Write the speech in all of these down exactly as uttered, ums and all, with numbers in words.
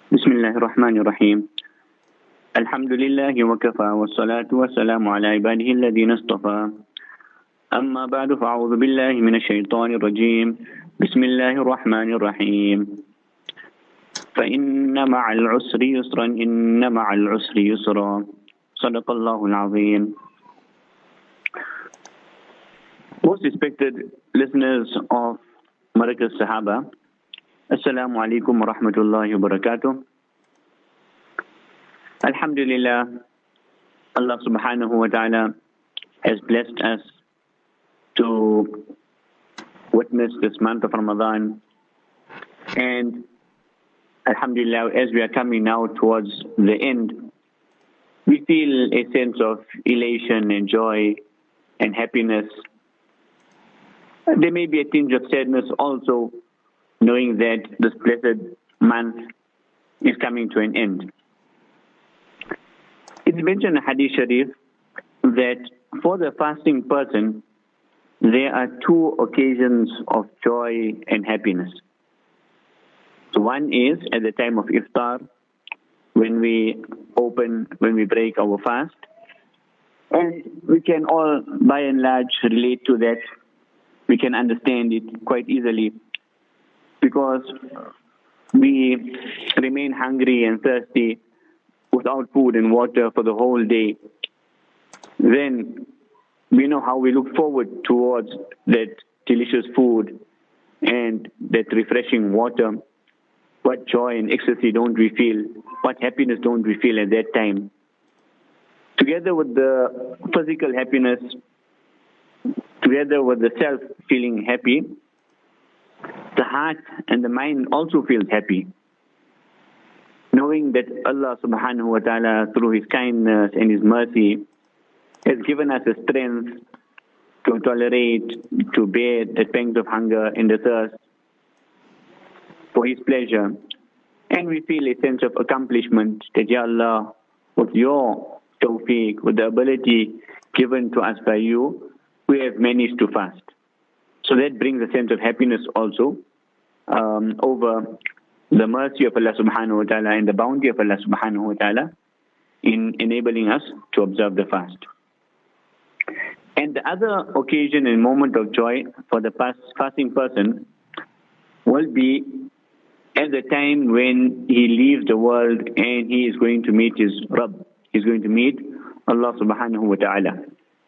بسم الله الرحمن الرحيم الحمد لله وكفى والصلاة والسلام على عباده الذين اصطفى أما بعد فأعوذ بالله من الشيطان الرجيم بسم الله الرحمن الرحيم فإن مع العسر يسرا إن مع العسر يسرا صدق الله العظيم. Most respected listeners of Markaz Sahaba, Assalamu alaikum wa rahmatullahi wa barakatuh. Alhamdulillah, Allah subhanahu wa ta'ala has blessed us to witness this month of Ramadan. And Alhamdulillah, as we are coming now towards the end, we feel a sense of elation and joy and happiness. There may be a tinge of sadness also, knowing that this blessed month is coming to an end. It's mentioned in Hadith Sharif that for the fasting person, there are two occasions of joy and happiness. So one is at the time of iftar, when we open, when we break our fast. And we can all, by and large, relate to that. We can understand it quite easily, because we remain hungry and thirsty without food and water for the whole day. Then we know how we look forward towards that delicious food and that refreshing water. What joy and ecstasy don't we feel? What happiness don't we feel at that time? Together with the physical happiness, together with the self feeling happy, the heart and the mind also feels happy, knowing that Allah subhanahu wa ta'ala, through His kindness and His mercy, has given us the strength to tolerate, to bear the pangs of hunger and the thirst for His pleasure. And we feel a sense of accomplishment that, Ya Allah, with your tawfiq, with the ability given to us by you, we have managed to fast. So that brings a sense of happiness also um, over the mercy of Allah subhanahu wa ta'ala and the bounty of Allah subhanahu wa ta'ala in enabling us to observe the fast. And the other occasion and moment of joy for the fast, fasting person will be at the time when he leaves the world and he is going to meet his Rabb. He's going to meet Allah subhanahu wa ta'ala.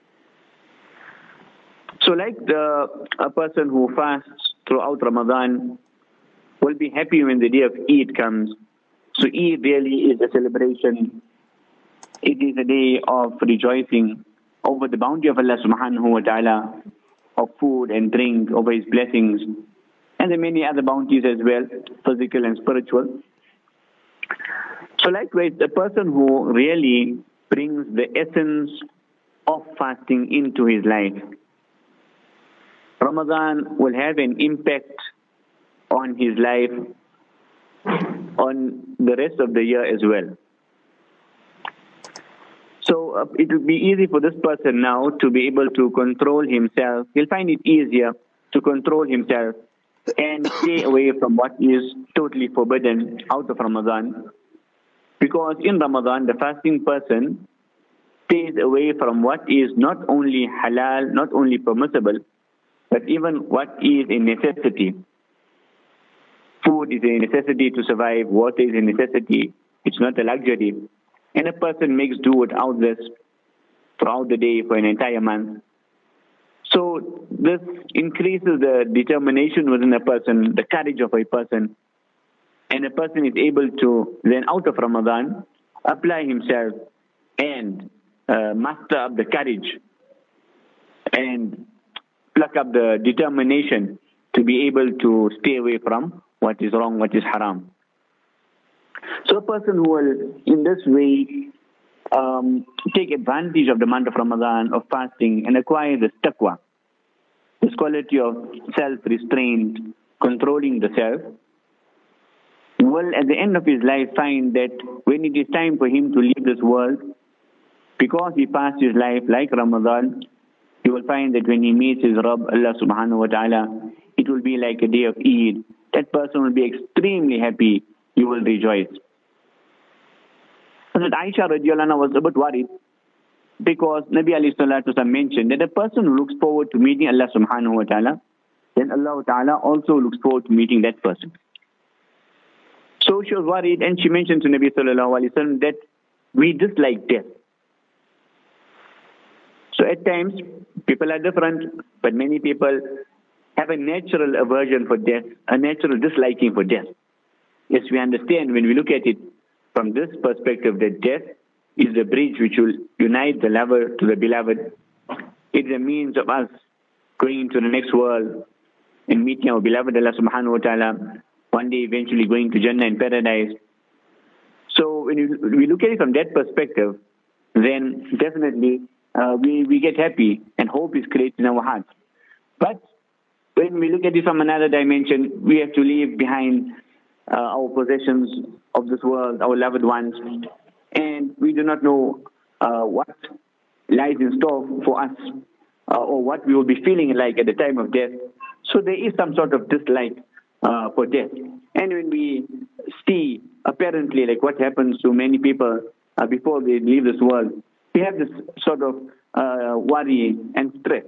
So like the, a person who fasts throughout Ramadan will be happy when the day of Eid comes. So Eid really is a celebration. It is a day of rejoicing over the bounty of Allah subhanahu wa ta'ala, of food and drink, over His blessings, and the many other bounties as well, physical and spiritual. So likewise, the person who really brings the essence of fasting into his life, Ramadan will have an impact on his life, on the rest of the year as well. So uh, it will be easy for this person now to be able to control himself. He'll find it easier to control himself and stay away from what is totally forbidden out of Ramadan. Because in Ramadan, the fasting person stays away from what is not only halal, not only permissible, but even what is a necessity. Food is a necessity to survive. Water is a necessity. It's not a luxury. And a person makes do without this throughout the day for an entire month. So this increases the determination within a person, the courage of a person. And a person is able to then out of Ramadan apply himself and uh, muster up the courage and pluck up the determination to be able to stay away from what is wrong, what is haram. So a person who will, in this way, um, take advantage of the month of Ramadan, of fasting, and acquire this taqwa, this quality of self-restraint, controlling the self, will at the end of his life find that when it is time for him to leave this world, because he passed his life like Ramadan, he will find that when he meets his Rabb, Allah subhanahu wa ta'ala, it will be like a day of Eid. That person will be extremely happy. He will rejoice. Hazrat Aisha radiallahu anha was a bit worried because Nabi alayhi salatu wasallam mentioned that a person who looks forward to meeting Allah subhanahu wa ta'ala, then Allah ta'ala also looks forward to meeting that person. So she was worried and she mentioned to Nabi sallallahu alayhi wasallam that we dislike death. So at times, people are different, but many people have a natural aversion for death, a natural disliking for death. Yes, we understand when we look at it from this perspective that death is the bridge which will unite the lover to the beloved. It's a means of us going into the next world and meeting our beloved Allah subhanahu wa ta'ala, one day eventually going to Jannah and paradise. So when we look at it from that perspective, then definitely uh, we, we get happy and hope is created in our hearts. But when we look at it from another dimension, we have to leave behind uh, our possessions of this world, our loved ones, and we do not know uh, what lies in store for us uh, or what we will be feeling like at the time of death. So there is some sort of dislike uh, for death. And when we see apparently like what happens to many people uh, before they leave this world, we have this sort of uh, worry and stress.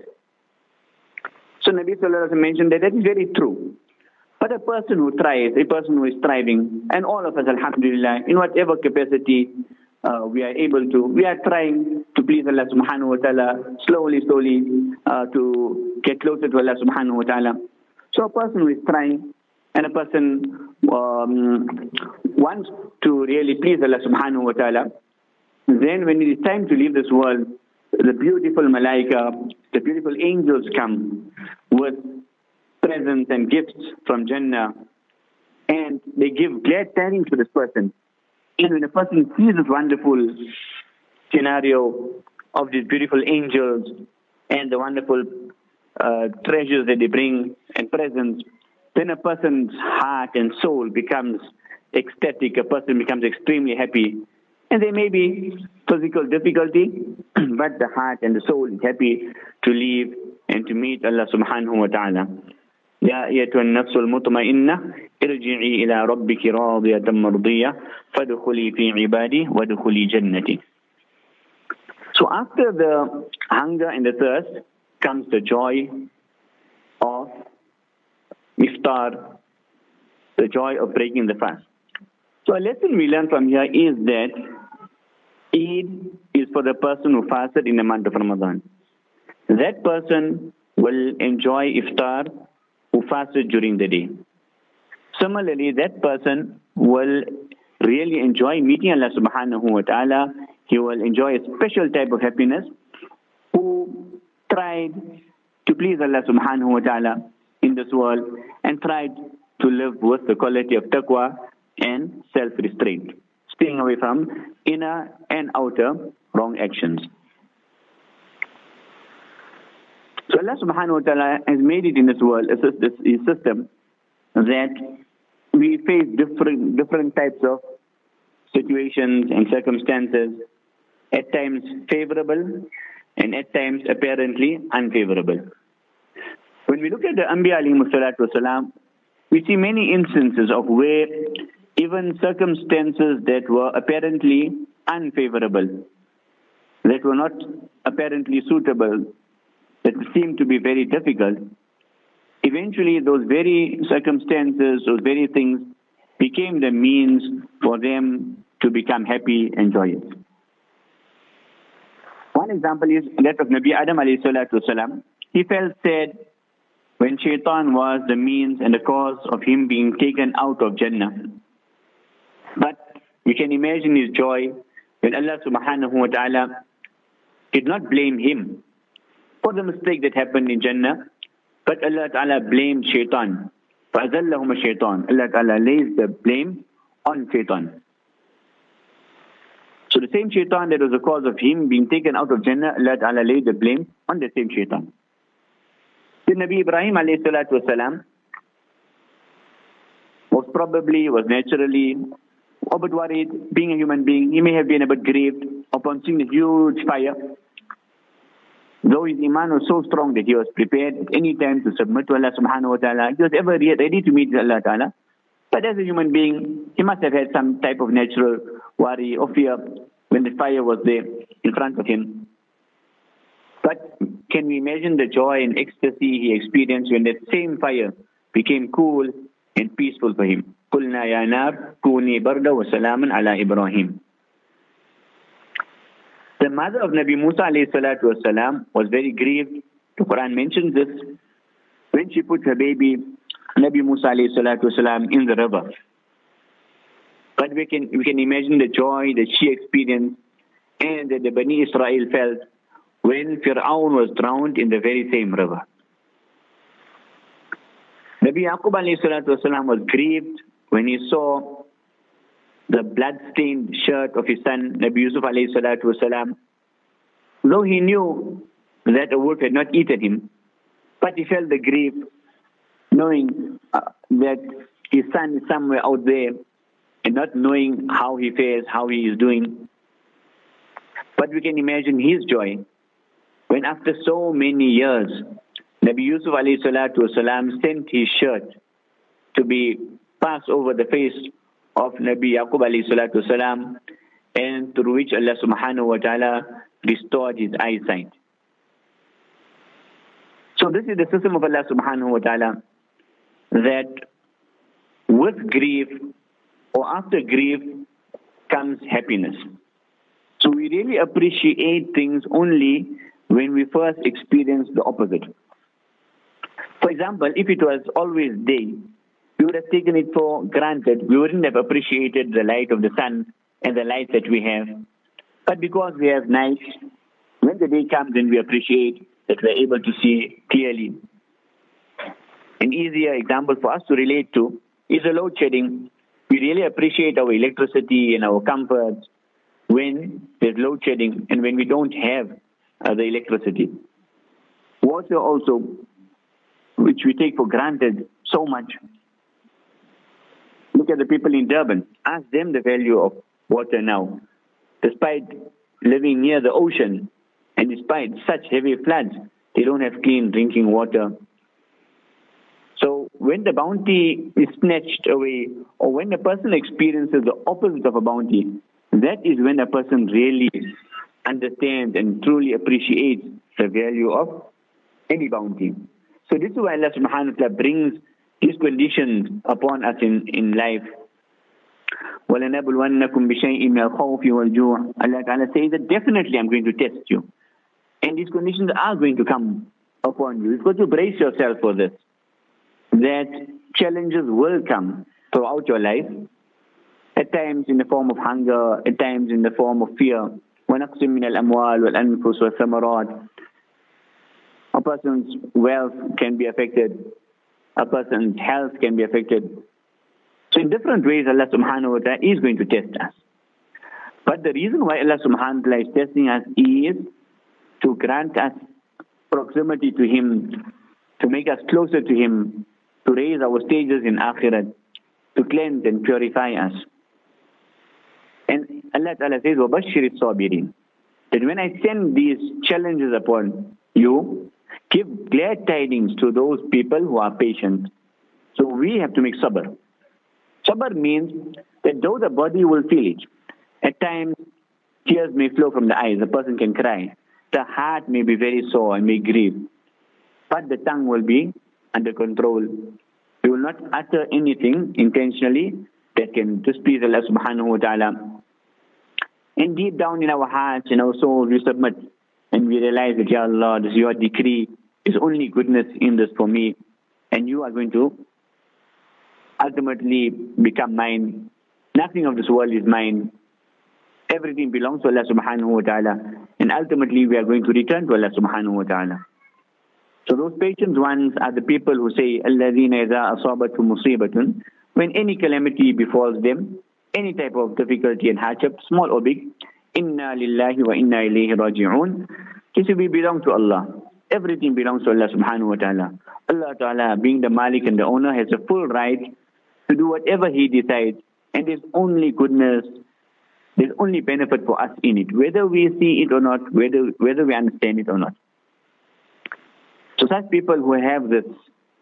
So Nabi Sallallahu Alaihi Wasallam mentioned that that is very true. But a person who tries, a person who is striving, and all of us, alhamdulillah, in whatever capacity uh, we are able to, we are trying to please Allah subhanahu wa ta'ala, slowly, slowly, uh, to get closer to Allah subhanahu wa ta'ala. So a person who is trying, and a person um, wants to really please Allah subhanahu wa ta'ala, then when it is time to leave this world, the beautiful malaika, the beautiful angels come with presents and gifts from Jannah, and they give glad tidings to this person. And when a person sees this wonderful scenario of these beautiful angels and the wonderful uh, treasures that they bring and presents, then a person's heart and soul becomes ecstatic, a person becomes extremely happy. And there may be physical difficulty, but the heart and the soul is happy to live and to meet Allah subhanahu wa ta'ala. يا أيتها النفس المطمئنة ارجعي إلى ربك راضية مرضية فادخلي في عبادي وادخلي جنتي. So after the hunger and the thirst comes the joy of iftar, the joy of breaking the fast. So a lesson we learn from here is that Eid is for the person who fasted in the month of Ramadan. That person will enjoy iftar who fasted during the day. Similarly, that person will really enjoy meeting Allah subhanahu wa ta'ala. He will enjoy a special type of happiness who tried to please Allah subhanahu wa ta'ala in this world and tried to live with the quality of taqwa and self-restraint, staying away from inner and outer wrong actions. So Allah subhanahu wa ta'ala has made it in this world, a system that we face different different types of situations and circumstances, at times favorable and at times apparently unfavorable. When we look at the Anbiya alayhimu salatu wasalam, we see many instances of where even circumstances that were apparently unfavorable, that were not apparently suitable, that seemed to be very difficult, eventually those very circumstances, those very things became the means for them to become happy and joyous. One example is that of Nabi Adam alayhi salatu wasalam. He felt sad when Shaitan was the means and the cause of him being taken out of Jannah. But we can imagine his joy when Allah subhanahu wa ta'ala did not blame him for the mistake that happened in Jannah, but Allah ta'ala blamed Shaitan. فَأَذَلَّهُمَ الشَّيْطَانِ Allah ta'ala lays the blame on Shaitan. So the same Shaitan that was the cause of him being taken out of Jannah, Allah ta'ala laid the blame on the same Shaitan. The Nabi Ibrahim alayhi salatu wasalam was probably, was naturally a bit worried, being a human being. He may have been a bit grieved upon seeing the huge fire. Though his iman was so strong that he was prepared at any time to submit to Allah subhanahu wa ta'ala, he was ever ready to meet Allah ta'ala. But as a human being, he must have had some type of natural worry or fear when the fire was there in front of him. But can we imagine the joy and ecstasy he experienced when that same fire became cool and peaceful for him? قُلْنَا يَا نَارُ كُونِي بَرْدًا وَسَلَامًا عَلَى إِبْرَاهِيمَ. The mother of Nabi Musa alayhi salatu wasalam was very grieved. The Quran mentions this when she put her baby Nabi Musa alayhi salatu wasalam in the river. But we can we can imagine the joy that she experienced and that the Bani Israel felt when Fir'aun was drowned in the very same river. Nabi Yaqub alayhi salatu wasalam was grieved when he saw the blood-stained shirt of his son, Nabi Yusuf alayhi salatu wasalam. Though he knew that a wolf had not eaten him, but he felt the grief knowing uh, that his son is somewhere out there and not knowing how he fares, how he is doing. But we can imagine his joy when after so many years, Nabi Yusuf alayhi salatu wasalam sent his shirt to be passed over the face of Nabi Yaqub alayhi salatu wasalam, and through which Allah subhanahu wa ta'ala restored his eyesight. So this is the system of Allah subhanahu wa ta'ala, that with grief or after grief comes happiness. So we really appreciate things only when we first experience the opposite. For example, if it was always day, we would have taken it for granted. We wouldn't have appreciated the light of the sun and the light that we have. But because we have night, when the day comes, then we appreciate that we're able to see clearly. An easier example for us to relate to is a load shedding. We really appreciate our electricity and our comforts when there's load shedding and when we don't have uh, the electricity. Water also, which we take for granted so much. Look at the people in Durban. Ask them the value of water now. Despite living near the ocean and despite such heavy floods, they don't have clean drinking water. So when the bounty is snatched away, or when a person experiences the opposite of a bounty, that is when a person really understands and truly appreciates the value of any bounty. So this is why Allah subhanahu wa ta'ala brings these conditions upon us in, in life. وَلَنَبْلُوَنَّكُمْ بِشَيْءٍ مِنَ الْخَوْفِ وَالْجُوعِ. Allah Ta'ala says that definitely I'm going to test you. And these conditions are going to come upon you. You've got to brace yourself for this. That challenges will come throughout your life. At times in the form of hunger, at times in the form of fear. وَنَقْسٍ مِنَ الْأَمْوَالِ وَالْأَنفُسِ وَالثَّمَرَاتِ. A person's wealth can be affected. A person's health can be affected. So in different ways, Allah subhanahu wa ta'ala is going to test us. But the reason why Allah subhanahu wa ta'ala is testing us is to grant us proximity to Him, to make us closer to Him, to raise our stages in Akhirat, to cleanse and purify us. And Allah Ta'ala says, وَبَشِّرِ الصَّابِرِينَ, that when I send these challenges upon you, give glad tidings to those people who are patient. So we have to make sabr. Sabr means that though the body will feel it, at times tears may flow from the eyes, the person can cry, the heart may be very sore and may grieve, but the tongue will be under control. We will not utter anything intentionally that can displease Allah subhanahu wa ta'ala. And deep down in our hearts, in our souls, we submit and we realize that, Ya Allah, this is your decree. There's only goodness in this for me. And you are going to ultimately become mine. Nothing of this world is mine. Everything belongs to Allah subhanahu wa ta'ala. And ultimately we are going to return to Allah subhanahu wa ta'ala. So those patient ones are the people who say, الَّذِينَ إِذَا أَصَابَتْهُمْ مُصِيبَةٌ, when any calamity befalls them, any type of difficulty and hardship, small or big, إِنَّا لِلَّهِ وَإِنَّا إِلَيْهِ رَاجِعُونَ. This we belong to Allah. Everything belongs to Allah subhanahu wa ta'ala. Allah ta'ala, being the Malik and the owner, has a full right to do whatever He decides. And there's only goodness, there's only benefit for us in it, whether we see it or not, whether whether we understand it or not. So such people who have this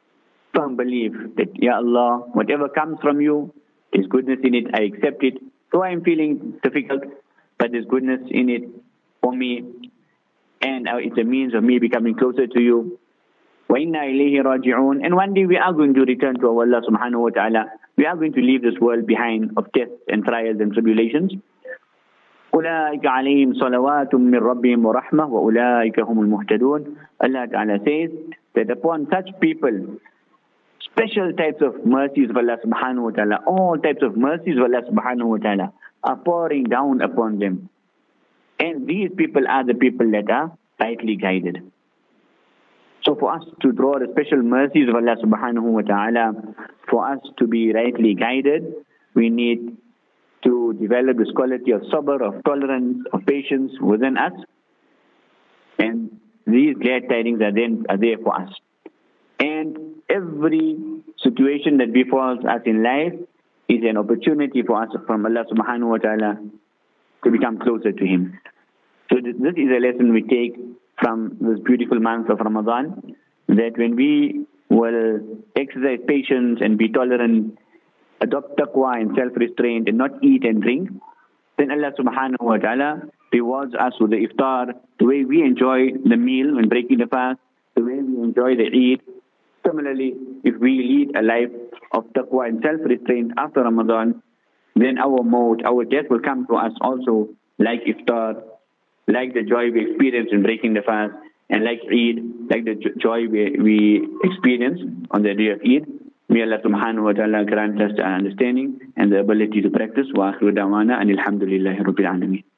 firm belief that, Ya Allah, whatever comes from you, there's goodness in it, I accept it, though I'm feeling difficult, but there's goodness in it for me, and uh, it's a means of me becoming closer to you. وَإِنَّا إِلَيْهِ رَاجِعُونَ. And one day we are going to return to Allah subhanahu wa ta'ala. We are going to leave this world behind of tests and trials and tribulations. أُولَٰئِكَ عَلَيْهِمْ صَلَوَاتٌ مِّن رَبِّهِمْ وَرَحْمَةٌ وَأُولَٰئِكَ هُمُ الْمُهْتَدُونَ. Allah ta'ala says that upon such people, special types of mercies of Allah subhanahu wa ta'ala, all types of mercies of Allah subhanahu wa ta'ala are pouring down upon them. And these people are the people that are rightly guided. So for us to draw the special mercies of Allah subhanahu wa ta'ala, for us to be rightly guided, we need to develop this quality of sabr, of tolerance, of patience within us. And these glad tidings are then are there for us. And every situation that befalls us in life is an opportunity for us from Allah subhanahu wa ta'ala to become closer to Him. So this is a lesson we take from this beautiful month of Ramadan, that when we will exercise patience and be tolerant, adopt taqwa and self-restraint and not eat and drink, then Allah subhanahu wa ta'ala rewards us with the iftar, the way we enjoy the meal when breaking the fast, the way we enjoy the Eid. Similarly, if we lead a life of taqwa and self-restraint after Ramadan, then our maut, our death will come to us also like iftar, like the joy we experience in breaking the fast, and like Eid, like the joy we, we experience on the day of Eid. May Allah subhanahu wa ta'ala grant us the understanding and the ability to practice. Wa akhiru da'wana and alhamdulillahi rabbil alameen.